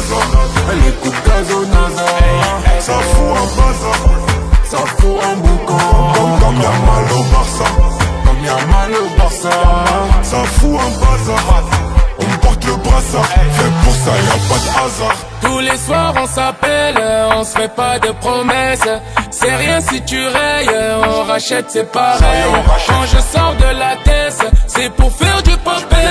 Zaza. Elle écoute Gazonaza. Ça fout un bazar, ça fout un boucan. Comme y'a mal au Barça, comme y'a mal au Barça. Ça fout un bazar, on porte le brassard. Fait pour ça y'a pas de hasard. Tous les soirs on s'appelle, on se fait pas de promesses. C'est rien si tu rayes, on rachète c'est pareil. Quand je sors de la tête, c'est pour faire du popé.